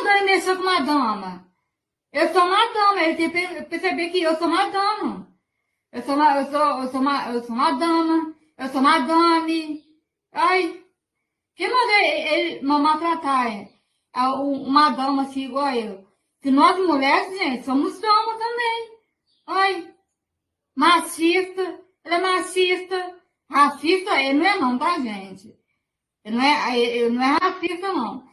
nunca me mexeu com uma dama. Eu sou uma dama, ele tem que perceber que eu sou uma dama. Eu sou uma dama, eu sou madame. Ai, quem manda ele maltratar uma dama assim igual eu? Que nós mulheres, gente, somos damas também. Ai, machista, ele é machista. Racista, ele não é não, tá, gente? Ele não é racista, não.